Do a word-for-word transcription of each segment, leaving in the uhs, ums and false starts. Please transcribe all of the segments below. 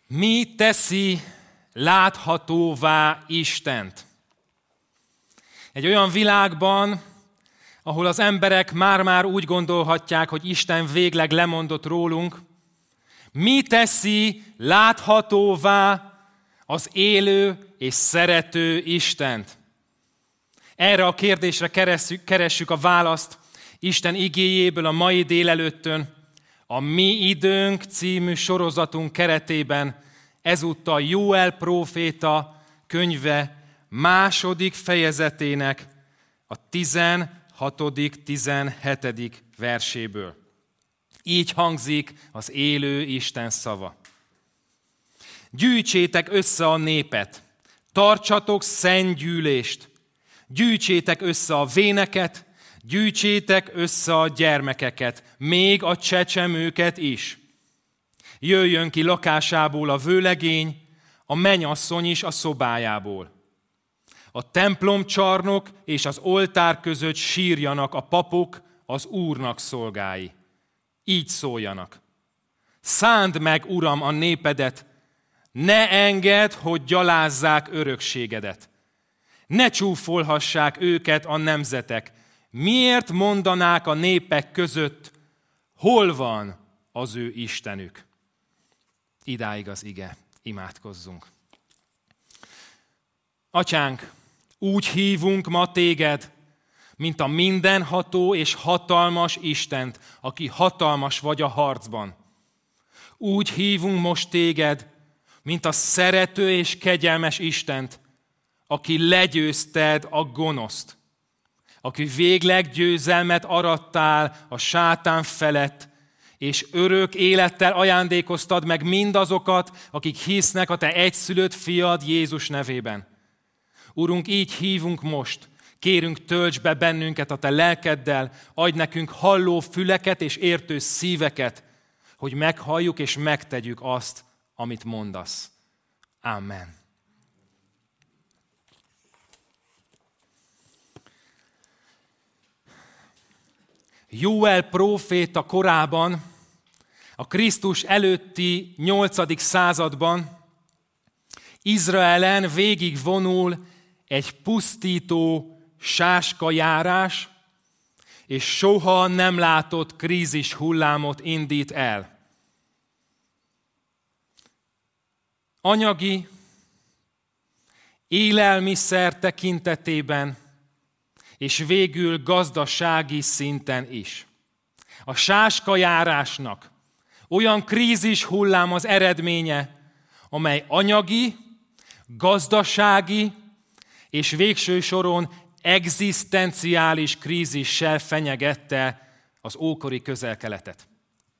Mi teszi láthatóvá Istent? Egy olyan világban, ahol az emberek már-már úgy gondolhatják, hogy Isten végleg lemondott rólunk, mi teszi láthatóvá az élő és szerető Istent? Erre a kérdésre keressük a választ Isten igéjéből a mai délelőttön, a Mi időnk című sorozatunk keretében, ezúttal Jóel próféta könyve második fejezetének a tizenhatodik tizenhetedik verséből. Így hangzik az élő Isten szava. Gyűjtsétek össze a népet, tartsatok szentgyűlést, gyűjtsétek össze a véneket, gyűjtsétek össze a gyermekeket, még a csecsemőket is. Jöjjön ki lakásából a vőlegény, a mennyasszony is a szobájából. A templomcsarnok és az oltár között sírjanak a papok, az Úrnak szolgái. Így szóljanak. Szánd meg, Uram, a népedet, ne engedd, hogy gyalázzák örökségedet. Ne csúfolhassák őket a nemzetek. Miért mondanák a népek között, hol van az ő Istenük? Idáig az ige. Imádkozzunk. Atyánk, úgy hívunk ma téged, mint a mindenható és hatalmas Istent, aki hatalmas vagy a harcban. Úgy hívunk most téged, mint a szerető és kegyelmes Istent, aki legyőzted a gonoszt, aki végleg győzelmet arattál a sátán felett, és örök élettel ajándékoztad meg mindazokat, akik hisznek a te egyszülött fiad Jézus nevében. Urunk, így hívunk most, kérünk, tölts be bennünket a te lelkeddel, adj nekünk halló füleket és értő szíveket, hogy meghalljuk és megtegyük azt, amit mondasz. Amen. Jóel próféta korában, a Krisztus előtti nyolcadik században Izraelen végigvonul egy pusztító sáskajárás, és soha nem látott krízis hullámot indít el. Anyagi, élelmiszer tekintetében, és végül gazdasági szinten is. A sáskajárásnak olyan krízis hullám az eredménye, amely anyagi, gazdasági és végső soron egzisztenciális krízissel fenyegette az ókori Közel-Keletet.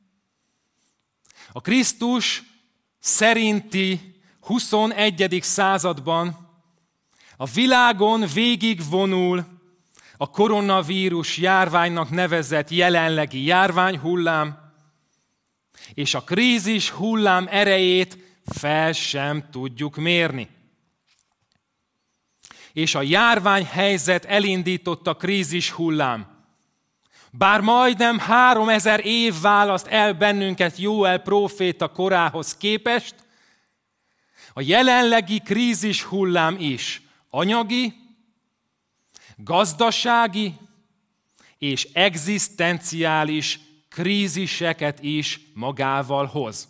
A Krisztus szerinti huszonegyedik században a világon végigvonul a koronavírus járványnak nevezett jelenlegi járványhullám, és a krízis hullám erejét fel sem tudjuk mérni. És a járványhelyzet elindította krízis hullám. Bár majdnem háromezer év választ el bennünket Jóel próféta korához képest, a jelenlegi krízis hullám is anyagi, gazdasági és egzisztenciális kríziseket is magával hoz.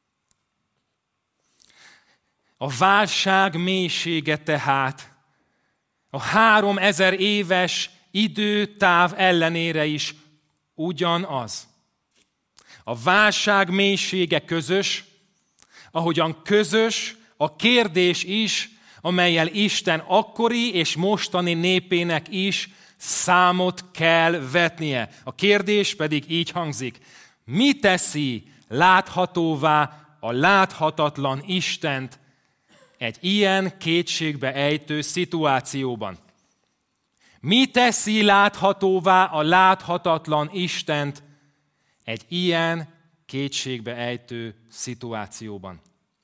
A válság mélysége tehát a háromezer éves időtáv ellenére is ugyanaz. A válság mélysége közös, ahogyan közös a kérdés is, amellyel Isten akkori és mostani népének is számot kell vetnie. A kérdés pedig így hangzik: mi teszi láthatóvá a láthatatlan Istent egy ilyen kétségbe ejtő szituációban? Mi teszi láthatóvá a láthatatlan Istent egy ilyen kétségbe ejtő szituációban?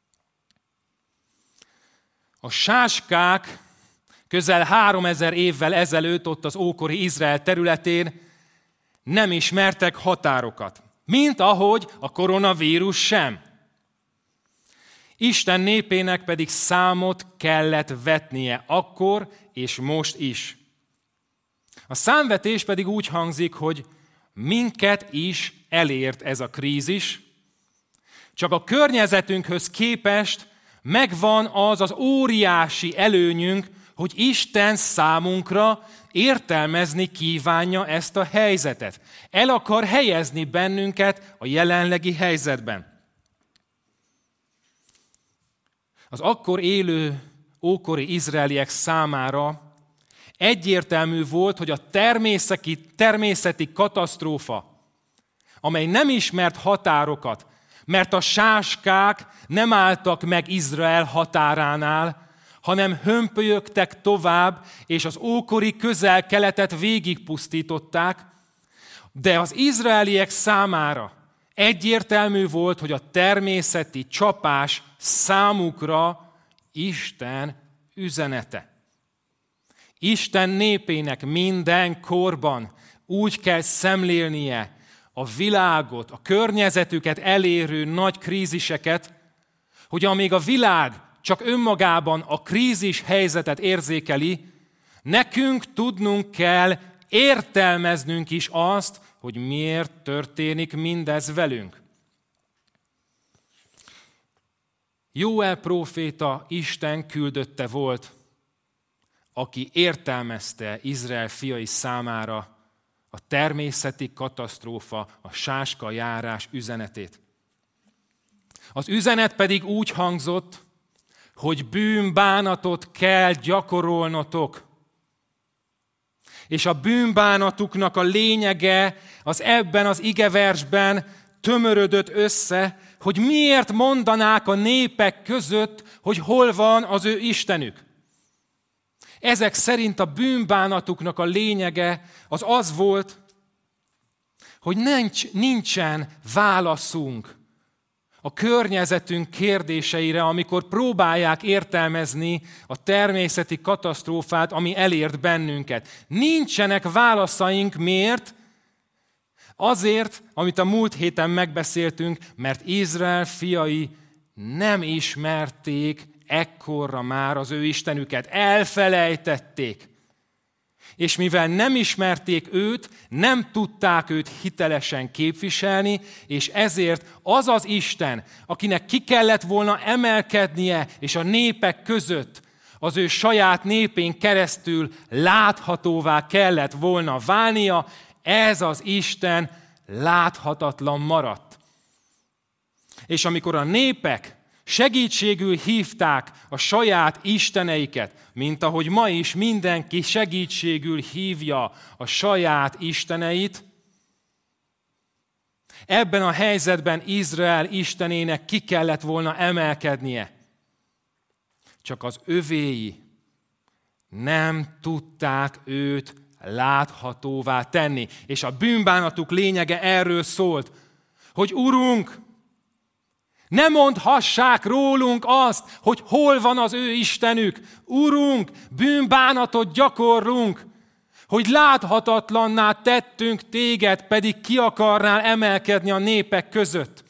A sáskák közel háromezer évvel ezelőtt ott az ókori Izrael területén nem ismertek határokat, mint ahogy a koronavírus sem. Isten népének pedig számot kellett vetnie akkor és most is. A számvetés pedig úgy hangzik, hogy minket is elért ez a krízis, csak a környezetünkhöz képest megvan az az óriási előnyünk, hogy Isten számunkra értelmezni kívánja ezt a helyzetet. El akar helyezni bennünket a jelenlegi helyzetben. Az akkor élő ókori izraeliek számára egyértelmű volt, hogy a természeti, természeti katasztrófa, amely nem ismert határokat, mert a sáskák nem álltak meg Izrael határánál, hanem hömpölyögtek tovább, és az ókori közel-keletet végigpusztították, de az izraeliek számára egyértelmű volt, hogy a természeti csapás számukra Isten üzenete. Isten népének minden korban úgy kell szemlélnie a világot, a környezetüket elérő nagy kríziseket, hogy amíg a világ csak önmagában a krízis helyzetet érzékeli, nekünk tudnunk kell, értelmeznünk is azt, hogy miért történik mindez velünk. Jóel próféta Isten küldötte volt, aki értelmezte Izrael fiai számára a természeti katasztrófa, a sáskajárás üzenetét. Az üzenet pedig úgy hangzott, hogy bűnbánatot kell gyakorolnotok. És a bűnbánatuknak a lényege az ebben az igeversben tömörödött össze, hogy miért mondanák a népek között, hogy hol van az ő Istenük. Ezek szerint a bűnbánatuknak a lényege az az volt, hogy nincs, nincsen válaszunk a környezetünk kérdéseire, amikor próbálják értelmezni a természeti katasztrófát, ami elért bennünket. Nincsenek válaszaink, miért? Azért, amit a múlt héten megbeszéltünk, mert Izrael fiai nem ismerték ekkorra már az ő Istenüket, elfelejtették. És mivel nem ismerték őt, nem tudták őt hitelesen képviselni, és ezért az az Isten, akinek ki kellett volna emelkednie, és a népek között az ő saját népén keresztül láthatóvá kellett volna válnia, ez az Isten láthatatlan maradt. És amikor a népek segítségül hívták a saját isteneiket, mint ahogy ma is mindenki segítségül hívja a saját isteneit, ebben a helyzetben Izrael istenének ki kellett volna emelkednie. Csak az övéi nem tudták őt láthatóvá tenni. És a bűnbánatuk lényege erről szólt, hogy Urunk, ne mondhassák rólunk azt, hogy hol van az ő Istenük. Urunk, bűnbánatot gyakorlunk, hogy láthatatlanná tettünk téged, pedig ki akarnál emelkedni a népek között.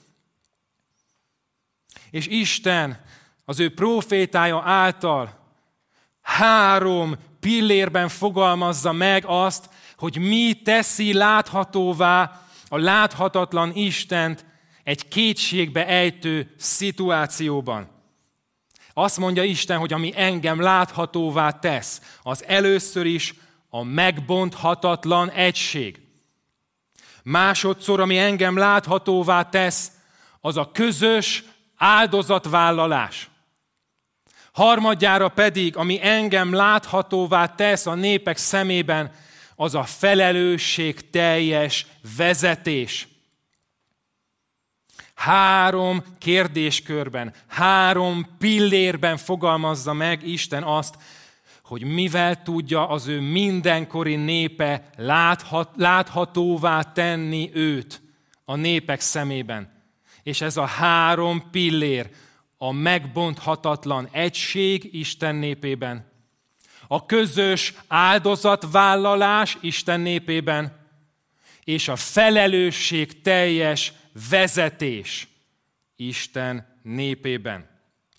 És Isten az ő prófétája által három pillérben fogalmazza meg azt, hogy mi teszi láthatóvá a láthatatlan Istent egy kétségbe ejtő szituációban. Azt mondja Isten, hogy ami engem láthatóvá tesz, az először is a megbonthatatlan egység. Másodszor, ami engem láthatóvá tesz, az a közös áldozatvállalás. Harmadjára pedig, ami engem láthatóvá tesz a népek szemében, az a felelősségteljes vezetés. Három kérdéskörben, három pillérben fogalmazza meg Isten azt, hogy mivel tudja az ő mindenkori népe láthat, láthatóvá tenni őt a népek szemében. És ez a három pillér, a megbonthatatlan egység Isten népében, a közös áldozatvállalás Isten népében, és a felelősség teljes vezetés Isten népében.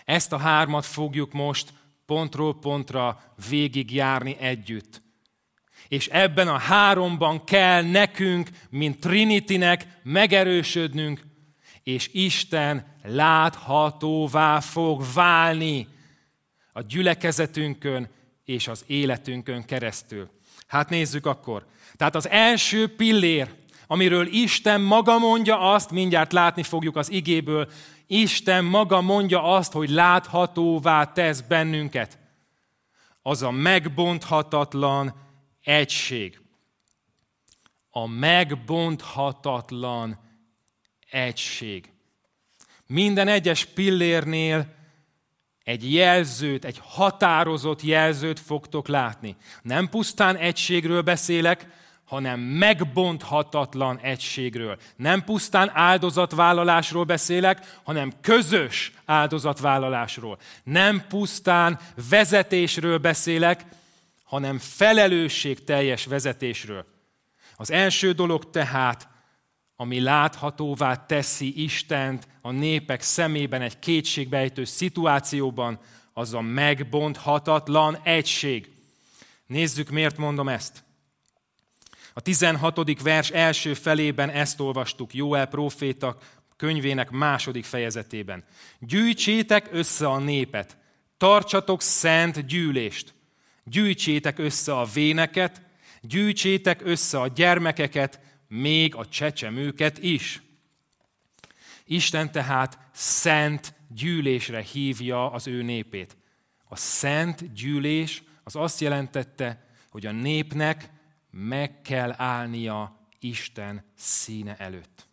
Ezt a hármat fogjuk most pontról pontra végigjárni együtt. És ebben a háromban kell nekünk, mint Trinitynek megerősödnünk, és Isten láthatóvá fog válni a gyülekezetünkön és az életünkön keresztül. Hát nézzük akkor. Tehát az első pillér, amiről Isten maga mondja azt, mindjárt látni fogjuk az igéből, Isten maga mondja azt, hogy láthatóvá tesz bennünket. Az a megbonthatatlan egység. A megbonthatatlan egység. Minden egyes pillérnél egy jelzőt, egy határozott jelzőt fogtok látni. Nem pusztán egységről beszélek, hanem megbonthatatlan egységről. Nem pusztán áldozatvállalásról beszélek, hanem közös áldozatvállalásról. Nem pusztán vezetésről beszélek, hanem felelősségteljes vezetésről. Az első dolog tehát, ami láthatóvá teszi Istent a népek szemében egy kétségbejtő szituációban, az a megbonthatatlan egység. Nézzük, miért mondom ezt. A tizenhatodik vers első felében ezt olvastuk Jóel próféta könyvének második fejezetében. Gyűjtsétek össze a népet, tartsatok szent gyűlést. Gyűjtsétek össze a véneket, gyűjtsétek össze a gyermekeket, még a csecsemőket is. Isten tehát szent gyűlésre hívja az ő népét. A szent gyűlés az azt jelentette, hogy a népnek meg kell állnia Isten színe előtt.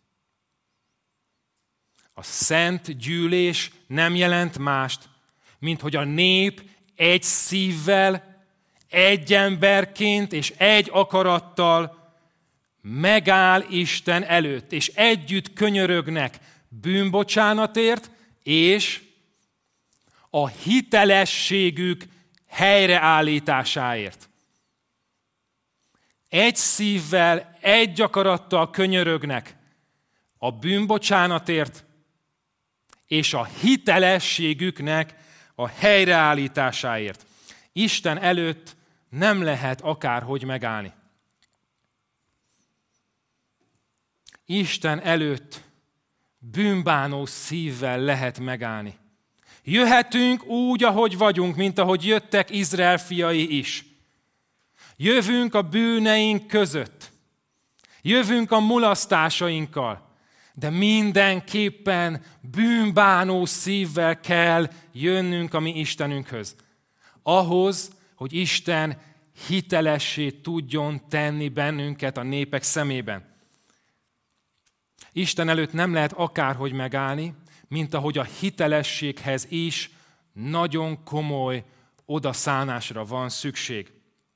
A szent gyűlés nem jelent mást, mint hogy a nép egy szívvel, egy emberként és egy akarattal megáll Isten előtt, és együtt könyörögnek bűnbocsánatért, és a hitelességük helyreállításáért. Egy szívvel, egy akarattal könyörögnek a bűnbocsánatért, és a hitelességüknek a helyreállításáért. Isten előtt nem lehet akárhogy megállni. Isten előtt bűnbánó szívvel lehet megállni. Jöhetünk úgy, ahogy vagyunk, mint ahogy jöttek Izrael fiai is. Jövünk a bűneink között. Jövünk a mulasztásainkkal. De mindenképpen bűnbánó szívvel kell jönnünk a mi Istenünkhöz. Ahhoz, hogy Isten hitelessé tudjon tenni bennünket a népek szemében. Isten előtt nem lehet akárhogy megállni, mint ahogy a hitelességhez is nagyon komoly odaszánásra van szükség.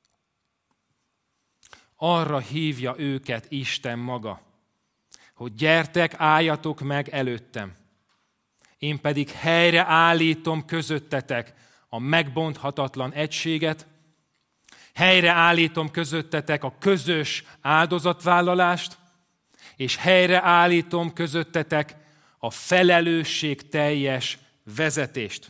Arra hívja őket Isten maga, hogy gyertek, álljatok meg előttem. Én pedig helyreállítom közöttetek a megbonthatatlan egységet, helyreállítom közöttetek a közös áldozatvállalást, és helyreállítom közöttetek a felelősségteljes vezetést.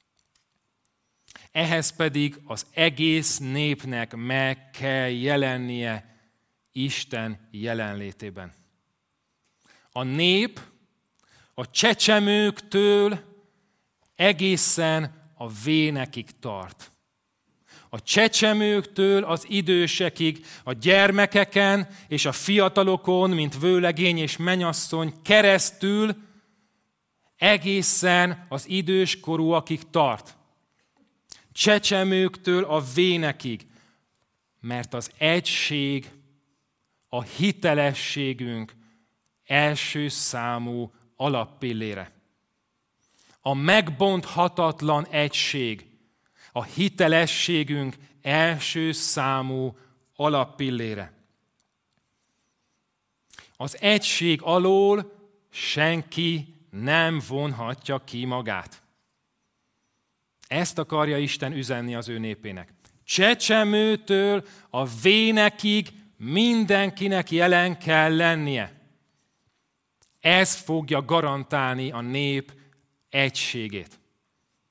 Ehhez pedig az egész népnek meg kell jelennie Isten jelenlétében. A nép a csecsemőktől egészen a vénekig tart. A csecsemőktől az idősekig, a gyermekeken és a fiatalokon, mint vőlegény és mennyasszony keresztül egészen az időskorúakig tart. Csecsemőktől a vénekig, mert az egység a hitelességünk első számú alappillére. A megbonthatatlan egység a hitelességünk első számú alappillére. Az egység alól senki nem vonhatja ki magát. Ezt akarja Isten üzenni az ő népének. Csecsemőtől a vénekig mindenkinek jelen kell lennie. Ez fogja garantálni a nép egységét.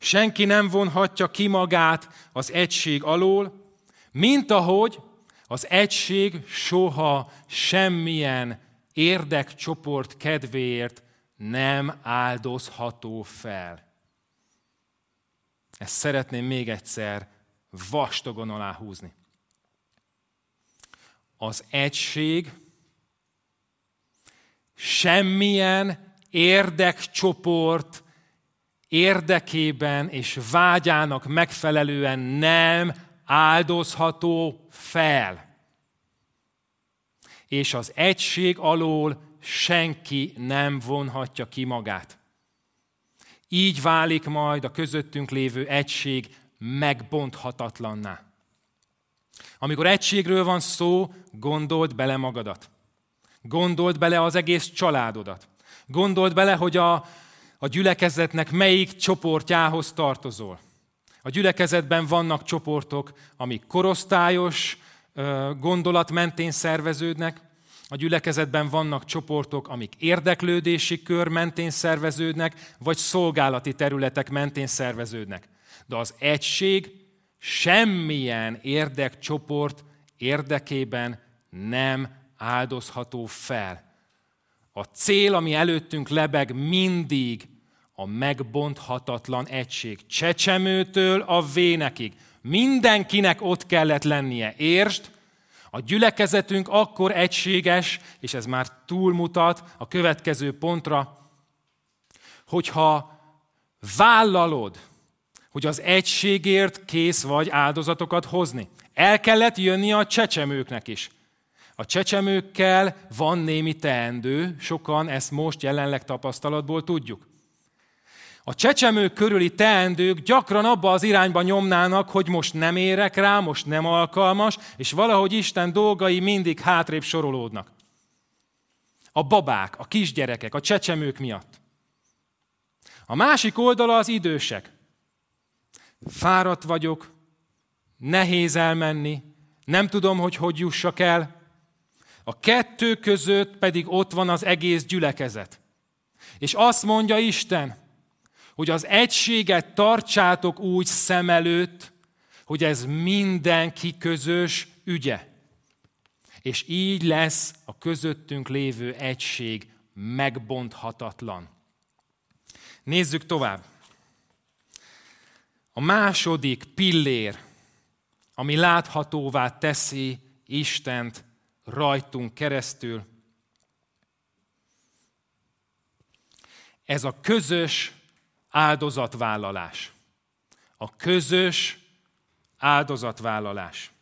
senki nem vonhatja ki magát az egység alól, mint ahogy az egység soha semmilyen érdekcsoport kedvéért nem áldozható fel. Ezt szeretném még egyszer vastagon aláhúzni. Az egység semmilyen érdekcsoport érdekében és vágyának megfelelően nem áldozható fel. És az egység alól senki nem vonhatja ki magát. Így válik majd a közöttünk lévő egység megbonthatatlanná. Amikor egységről van szó, gondold bele magadat. Gondold bele az egész családodat. Gondold bele, hogy a, a gyülekezetnek melyik csoportjához tartozol. A gyülekezetben vannak csoportok, amik korosztályos gondolat mentén szerveződnek. A gyülekezetben vannak csoportok, amik érdeklődési kör mentén szerveződnek, vagy szolgálati területek mentén szerveződnek. De az egység semmilyen érdekcsoport érdekében nem áldozható fel. A cél, ami előttünk lebeg, mindig a megbonthatatlan egység. Csecsemőtől a vénekig. Mindenkinek ott kellett lennie. Értsd, a gyülekezetünk akkor egységes, és ez már túlmutat a következő pontra, hogyha vállalod, hogy az egységért kész vagy áldozatokat hozni. El kellett jönni a csecsemőknek is. A csecsemőkkel van némi teendő, sokan ezt most jelenleg tapasztalatból tudjuk. A csecsemők körüli teendők gyakran abba az irányba nyomnának, hogy most nem érek rá, most nem alkalmas, és valahogy Isten dolgai mindig hátrébb sorolódnak. A babák, a kisgyerekek, a csecsemők miatt. A másik oldala az idősek. Fáradt vagyok, nehéz elmenni, nem tudom, hogy hogy jussak el. A kettő között pedig ott van az egész gyülekezet. És azt mondja Isten, hogy az egységet tartsátok úgy szem előtt, hogy ez mindenki közös ügye. És így lesz a közöttünk lévő egység megbonthatatlan. Nézzük tovább. A második pillér, ami láthatóvá teszi Istent rajtunk keresztül, ez a közös áldozatvállalás. A közös áldozatvállalás.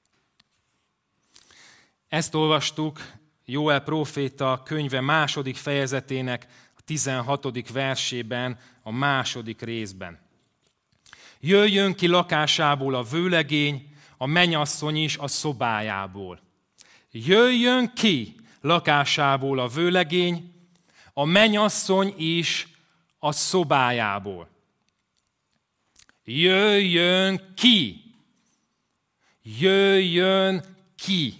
Ezt olvastuk Jóel próféta könyve második fejezetének a tizenhatodik versében, a második részben. Jöjjön ki lakásából a vőlegény, a mennyasszony is a szobájából. Jöjjön ki lakásából a vőlegény, a mennyasszony is a szobájából. Jöjjön ki! Jöjjön ki!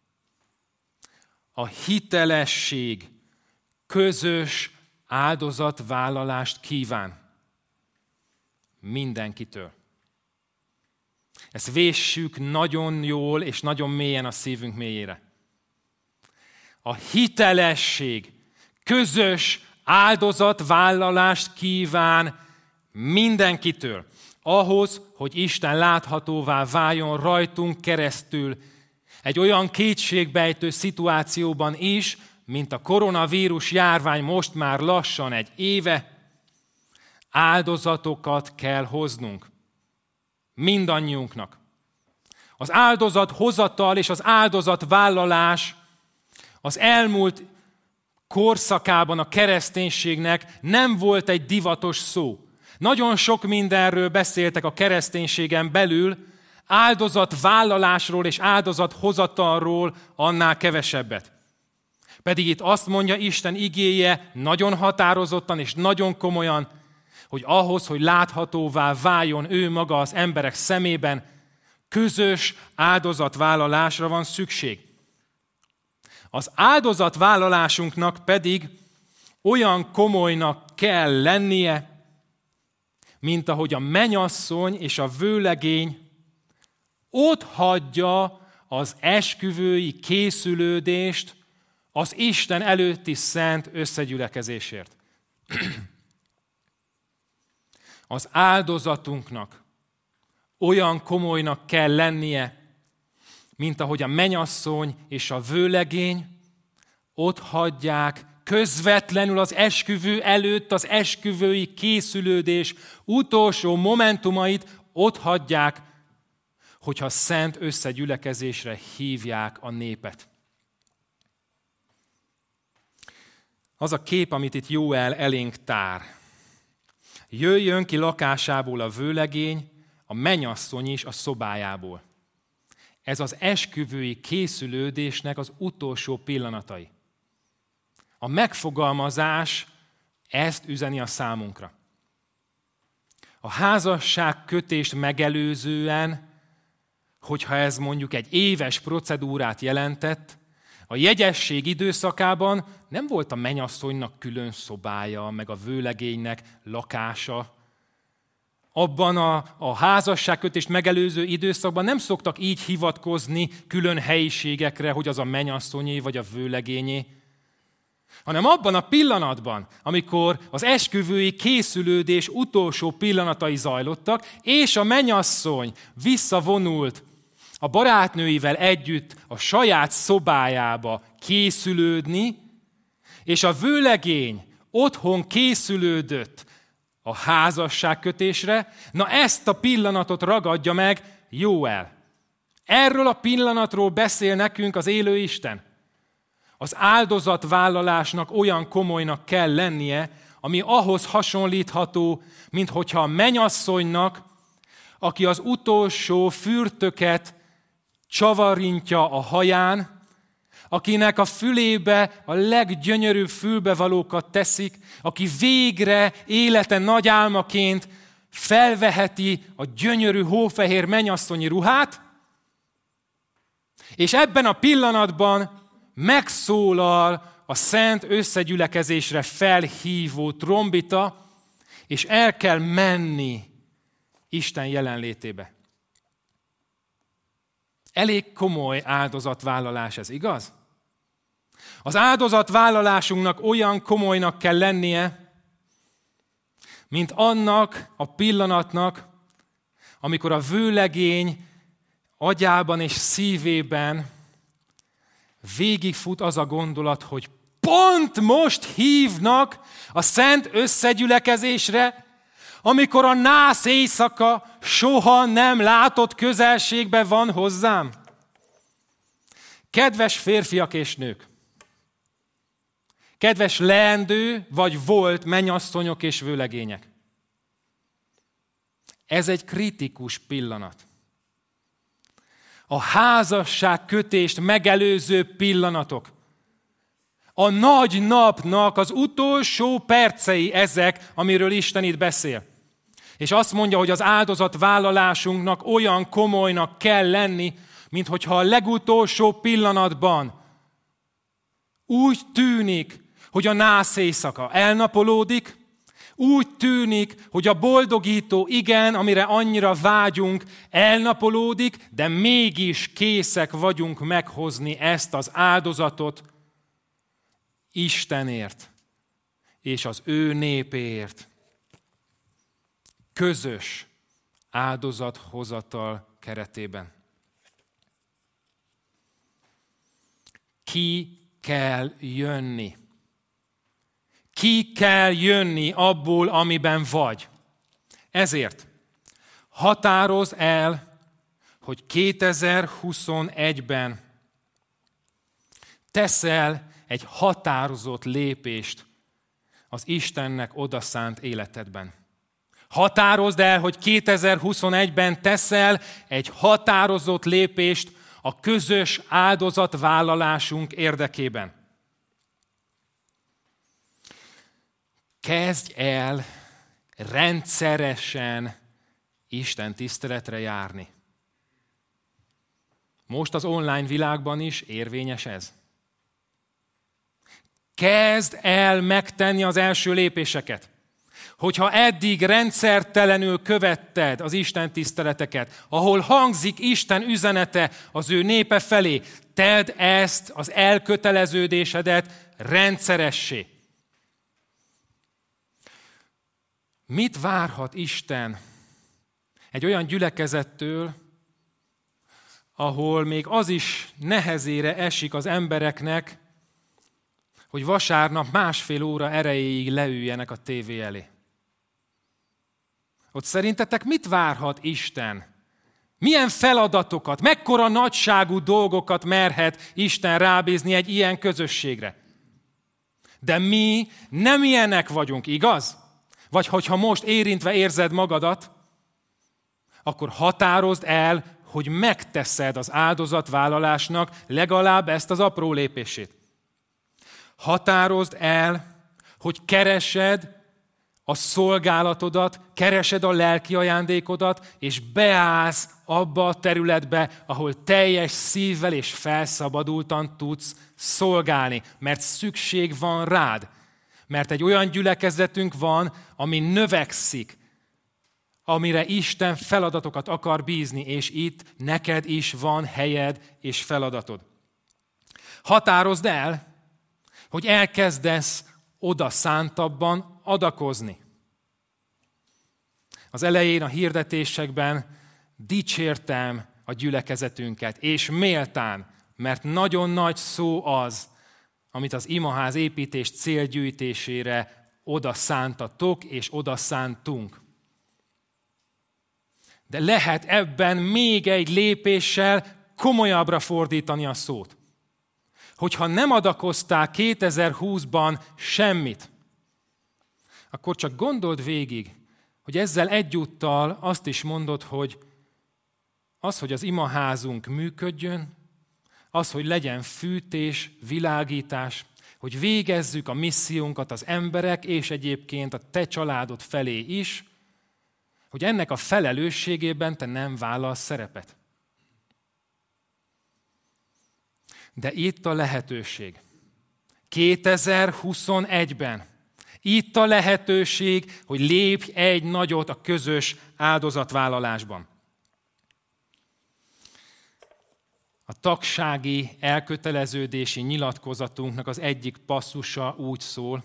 A hitelesség közös áldozatvállalást kíván mindenkitől. Ezt véssük nagyon jól és nagyon mélyen a szívünk mélyére. A hitelesség közös áldozatvállalást kíván mindenkitől. Ahhoz, hogy Isten láthatóvá váljon rajtunk keresztül egy olyan kétségbejtő szituációban is, mint a koronavírus járvány most már lassan egy éve, áldozatokat kell hoznunk. Mindannyiunknak. Az áldozathozatal és az áldozatvállalás az elmúlt korszakában a kereszténységnek nem volt egy divatos szó. Nagyon sok mindenről beszéltek a kereszténységen belül, áldozatvállalásról és áldozathozatalról annál kevesebbet. Pedig itt azt mondja Isten igéje nagyon határozottan és nagyon komolyan, hogy ahhoz, hogy láthatóvá váljon ő maga az emberek szemében, közös áldozatvállalásra van szükség. Az áldozatvállalásunknak pedig olyan komolynak kell lennie, mint ahogy a mennyasszony és a vőlegény ott hagyja az esküvői készülődést az Isten előtti szent összegyülekezésért. Az áldozatunknak olyan komolynak kell lennie, mint ahogy a mennyasszony és a vőlegény ott hagyják közvetlenül az esküvő előtt az esküvői készülődés utolsó momentumait ott hagyják, hogyha szent összegyülekezésre hívják a népet. Az a kép, amit itt Jóel elénk tár. Jöjjön ki lakásából a vőlegény, a mennyasszony is a szobájából. Ez az esküvői készülődésnek az utolsó pillanatai. A megfogalmazás ezt üzeni a számunkra. A házasság kötést megelőzően, hogyha ez mondjuk egy éves procedúrát jelentett, a jegyesség időszakában nem volt a mennyasszonynak külön szobája, meg a vőlegénynek lakása. Abban a, a házasságkötést megelőző időszakban nem szoktak így hivatkozni külön helyiségekre, hogy az a mennyasszonyé vagy a vőlegényé, hanem abban a pillanatban, amikor az esküvői készülődés utolsó pillanatai zajlottak, és a mennyasszony visszavonult a barátnőivel együtt a saját szobájába készülődni, és a vőlegény otthon készülődött a házasságkötésre, na ezt a pillanatot ragadja meg Jóel. Erről a pillanatról beszél nekünk az élő Isten. Az áldozatvállalásnak olyan komolynak kell lennie, ami ahhoz hasonlítható, mint hogyha a mennyasszonynak, aki az utolsó fürtöket csavarintja a haján, akinek a fülébe a leggyönyörűbb fülbevalókat teszik, aki végre élete nagy álmaként felveheti a gyönyörű hófehér mennyasszonyi ruhát, és ebben a pillanatban megszólal a szent összegyülekezésre felhívó trombita, és el kell menni Isten jelenlétébe. Elég komoly áldozatvállalás ez, igaz? Az áldozatvállalásunknak olyan komolynak kell lennie, mint annak a pillanatnak, amikor a vőlegény agyában és szívében végigfut az a gondolat, hogy pont most hívnak a szent összegyülekezésre, amikor a nász éjszaka soha nem látott közelségben van hozzám. Kedves férfiak és nők, kedves leendő vagy volt mennyasszonyok és vőlegények, ez egy kritikus pillanat. A házasság kötést megelőző pillanatok. A nagy napnak az utolsó percei ezek, amiről Isten itt beszél. És azt mondja, hogy az áldozatvállalásunknak olyan komolynak kell lenni, mint hogyha a legutolsó pillanatban úgy tűnik, hogy a nász éjszaka elnapolódik, úgy tűnik, hogy a boldogító igen, amire annyira vágyunk, elnapolódik, de mégis készek vagyunk meghozni ezt az áldozatot Istenért és az ő népéért. Közös áldozathozatal keretében. Ki kell jönni. Ki kell jönni abból, amiben vagy. Ezért határozz el, hogy kétezer-huszonegyben teszel egy határozott lépést az Istennek odaszánt életedben. Határozd el, hogy kétezer-huszonegyben teszel egy határozott lépést a közös áldozatvállalásunk érdekében. Kezdj el rendszeresen Isten tiszteletre járni. Most az online világban is érvényes ez. Kezd el megtenni az első lépéseket. Hogyha eddig rendszertelenül követted az Isten tiszteleteket, ahol hangzik Isten üzenete az ő népe felé, tedd ezt az elköteleződésedet rendszeressé. Mit várhat Isten egy olyan gyülekezettől, ahol még az is nehezére esik az embereknek, hogy vasárnap másfél óra erejéig leüljenek a tévé elé? Ott szerintetek mit várhat Isten? Milyen feladatokat, mekkora nagyságú dolgokat merhet Isten rábízni egy ilyen közösségre? De mi nem ilyenek vagyunk, igaz? Vagy hogyha most érintve érzed magadat, akkor határozd el, hogy megteszed az áldozatvállalásnak legalább ezt az apró lépését. Határozd el, hogy keresed a szolgálatodat, keresed a lelki ajándékodat, és beállsz abba a területbe, ahol teljes szívvel és felszabadultan tudsz szolgálni, mert szükség van rád. Mert egy olyan gyülekezetünk van, ami növekszik, amire Isten feladatokat akar bízni, és itt neked is van helyed és feladatod. Határozd el, hogy elkezdesz oda szántabban adakozni. Az elején a hirdetésekben dicsértem a gyülekezetünket, és méltán, mert nagyon nagy szó az, amit az imaház építés célgyűjtésére oda szántatok, és oda szántunk. De lehet ebben még egy lépéssel komolyabbra fordítani a szót. Hogyha nem adakoztál kétezer-húszban semmit, akkor csak gondold végig, hogy ezzel egyúttal azt is mondod, hogy az, hogy az imaházunk működjön, az, hogy legyen fűtés, világítás, hogy végezzük a missziónkat az emberek és egyébként a te családod felé is, hogy ennek a felelősségében te nem vállalsz szerepet. De itt a lehetőség. kétezer-huszonegyben itt a lehetőség, hogy lépj egy nagyot a közös áldozatvállalásban. A tagsági elköteleződési nyilatkozatunknak az egyik passzusa úgy szól,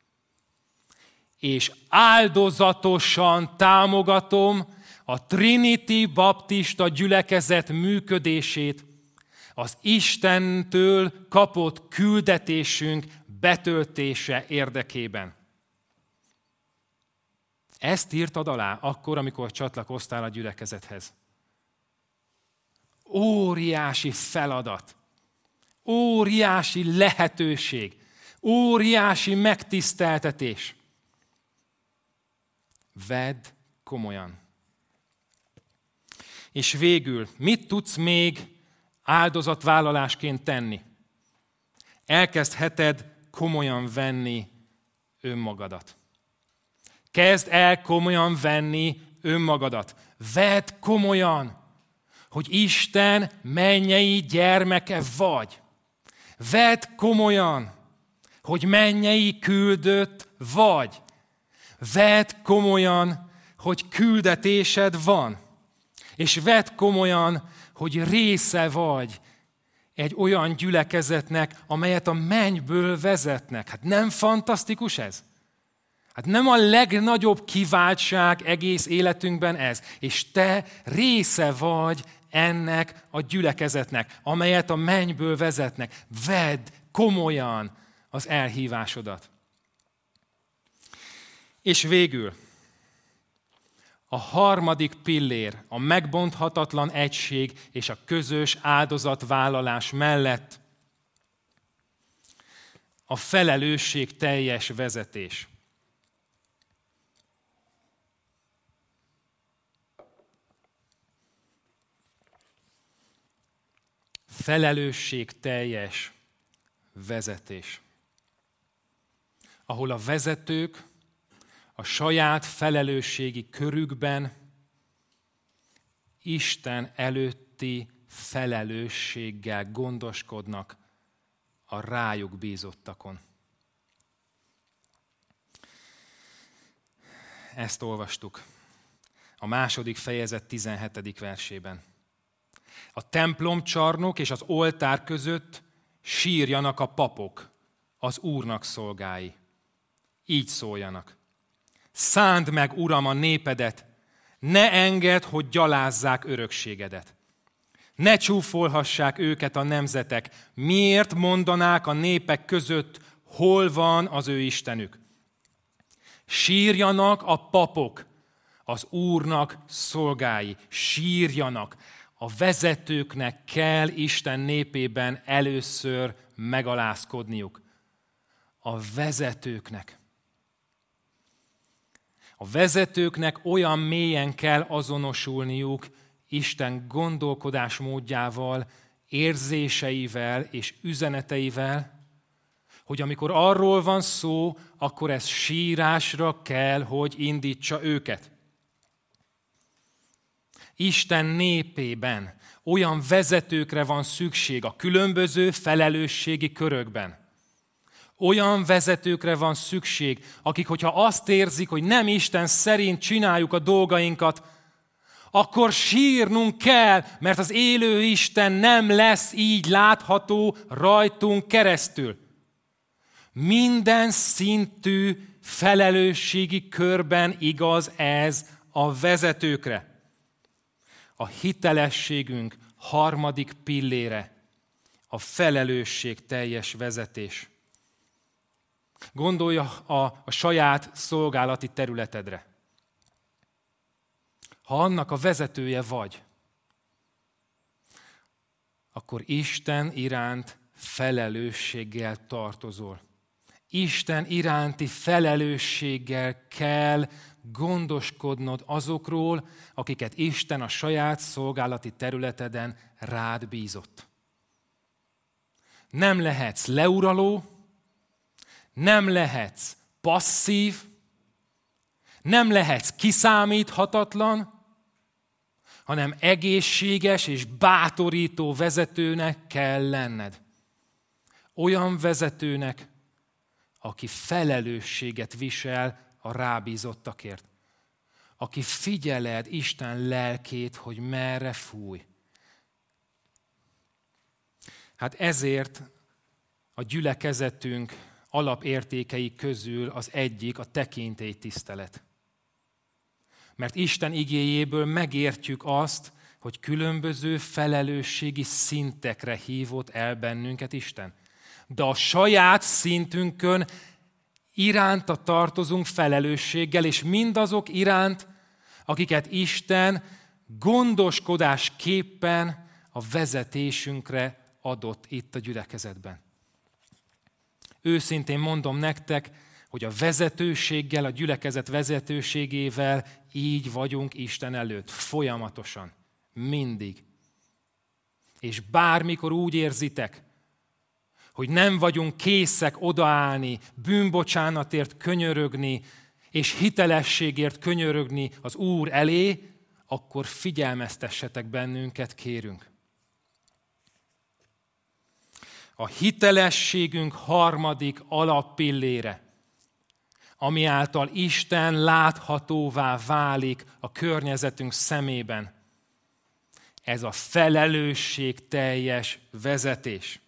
és áldozatosan támogatom a Trinity Baptista gyülekezet működését, az Istentől kapott küldetésünk betöltése érdekében. Ezt írtad alá akkor, amikor csatlakoztál a gyülekezethez. Óriási feladat, óriási lehetőség, óriási megtiszteltetés. Vedd komolyan. És végül, mit tudsz még áldozatvállalásként tenni? Elkezdheted komolyan venni önmagadat. Kezd el komolyan venni önmagadat. Vedd komolyan, hogy Isten mennyei gyermeke vagy. Vedd komolyan, hogy mennyei küldött vagy. Vedd komolyan, hogy küldetésed van. És vedd komolyan, hogy része vagy egy olyan gyülekezetnek, amelyet a mennyből vezetnek. Hát nem fantasztikus ez? Hát nem a legnagyobb kiváltság egész életünkben ez? És te része vagy ennek a gyülekezetnek, amelyet a mennyből vezetnek. Vedd komolyan az elhívásodat. És végül a harmadik pillér, a megbonthatatlan egység és a közös áldozatvállalás mellett a felelősség teljes vezetés. Felelősség teljes vezetés. Ahol a vezetők a saját felelősségi körükben Isten előtti felelősséggel gondoskodnak a rájuk bízottakon. ezt olvastuk a második fejezet tizenhetedik versében. A templomcsarnok és az oltár között sírjanak a papok, az Úrnak szolgái. Így szóljanak. Szánd meg, Uram, a népedet, ne engedd, hogy gyalázzák örökségedet. Ne csúfolhassák őket a nemzetek. Miért mondanák a népek között, hol van az ő Istenük? Sírjanak a papok, az Úrnak szolgái. Sírjanak. A vezetőknek kell Isten népében először megalázkodniuk. A vezetőknek. A vezetőknek olyan mélyen kell azonosulniuk Isten gondolkodásmódjával, érzéseivel és üzeneteivel, hogy amikor arról van szó, akkor ez sírásra kell, hogy indítsa őket. Isten népében olyan vezetőkre van szükség a különböző felelősségi körökben. Olyan vezetőkre van szükség, akik, hogyha azt érzik, hogy nem Isten szerint csináljuk a dolgainkat, akkor sírnunk kell, mert az élő Isten nem lesz így látható rajtunk keresztül. Minden szintű felelősségi körben igaz ez a vezetőkre. A hitelességünk harmadik pillére a felelősség teljes vezetés. Gondolja a, a saját szolgálati területedre. Ha annak a vezetője vagy, akkor Isten iránt felelősséggel tartozol. Isten iránti felelősséggel kell gondoskodnod azokról, akiket Isten a saját szolgálati területeden rád bízott. Nem lehetsz leuraló, nem lehetsz passzív, nem lehetsz kiszámíthatatlan, hanem egészséges és bátorító vezetőnek kell lenned. Olyan vezetőnek, aki felelősséget visel a rábízottakért. Aki figyeled Isten lelkét, hogy merre fúj. Hát ezért a gyülekezetünk alapértékei közül az egyik a tekintélytisztelet. Mert Isten igéjéből megértjük azt, hogy különböző felelősségi szintekre hívott el bennünket Isten. De a saját szintünkön iránta tartozunk felelősséggel, és mindazok iránt, akiket Isten gondoskodásképpen a vezetésünkre adott itt a gyülekezetben. Őszintén mondom nektek, hogy a vezetőséggel, a gyülekezet vezetőségével így vagyunk Isten előtt, folyamatosan, mindig. És bármikor úgy érzitek, hogy nem vagyunk készek odaállni, bűnbocsánatért könyörögni, és hitelességért könyörögni az Úr elé, akkor figyelmeztessetek bennünket, kérünk. A hitelességünk harmadik alappillére, ami által Isten láthatóvá válik a környezetünk szemében. Ez a felelősségteljes vezetés.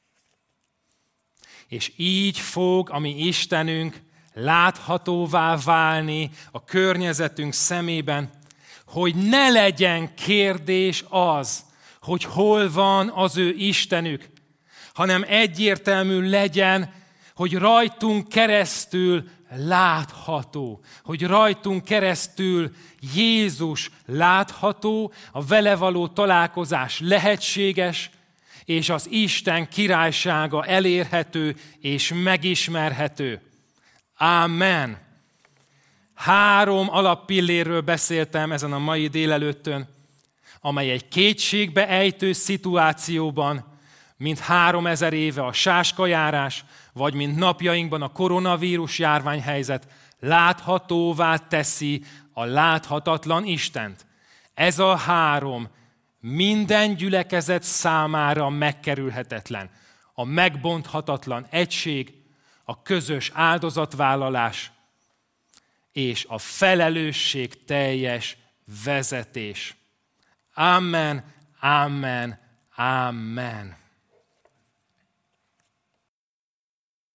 És így fog a mi Istenünk láthatóvá válni a környezetünk szemében, hogy ne legyen kérdés az, hogy hol van az ő Istenük, hanem egyértelmű legyen, hogy rajtunk keresztül látható, hogy rajtunk keresztül Jézus látható, a vele való találkozás lehetséges, és az Isten királysága elérhető és megismerhető. Ámen. Három alappillérről beszéltem ezen a mai délelőttön, amely egy kétségbe ejtő szituációban, mint háromezer éve a sáskajárás, vagy mint napjainkban a koronavírus járványhelyzet, láthatóvá teszi a láthatatlan Istent. Ez a három minden gyülekezet számára megkerülhetetlen. A megbonthatatlan egység, a közös áldozatvállalás és a felelősség teljes vezetés. Amen, amen, amen.